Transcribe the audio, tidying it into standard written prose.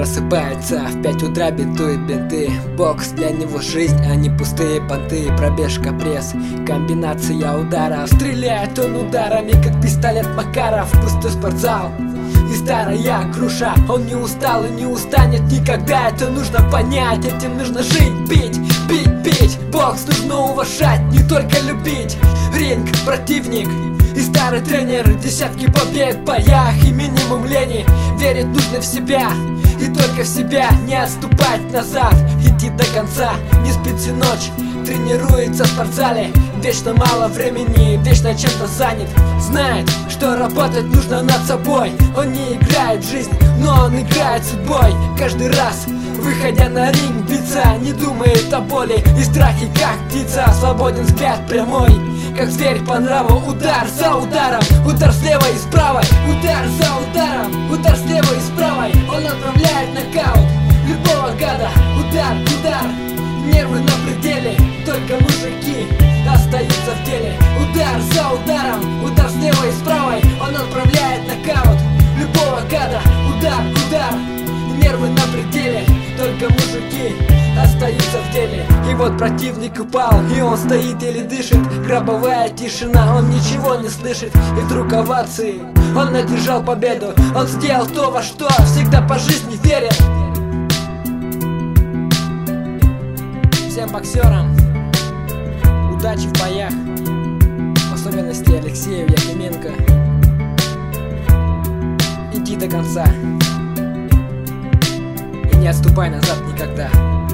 просыпается в 5 утра, бинтует бинты. Бокс для него жизнь, а не пустые понты. Пробежка, пресс, комбинация ударов. Стреляет он ударами, как пистолет Макаров. Пустой спортзал и старая груша. Он не устал и не устанет никогда. Это нужно понять, этим нужно жить, бить, бить, бить. Бокс нужно уважать, не только любить. Ринг, противник и старый тренер. Десятки побед в боях и минимум лени. Верить нужно в себя и только в себя. Не отступать назад, идти до конца. Не спит всю ночь, тренируется в спортзале. Вечно мало времени, вечно чем-то занят. Знает, что работать нужно над собой. Он не играет в жизнь, но он играет судьбой. Каждый раз, выходя на ринг, биться не думает о боли и страхе, как птица. Свободен взгляд прямой, как зверь по нраву. Удар за ударом, удар слева и справа. Удар за ударом, удар слева и справа. Он отправляет нокаут любого гада. Удар, удар, нервы на пределе. Только мужики остаются в деле. Удар за ударом, удар слева и справа. Он отправляет нокаут любого гада. Удар, удар, нервы на пределе. Только мужики остаются в деле. И вот противник упал, и он стоит еле дышит. Гробовая тишина, он ничего не слышит. И вдруг овации, он одержал победу. Он сделал то, во что всегда по жизни верит. Всем боксерам удачи в боях, в особенности Алексею Якименко. Иди до конца и не отступай назад никогда.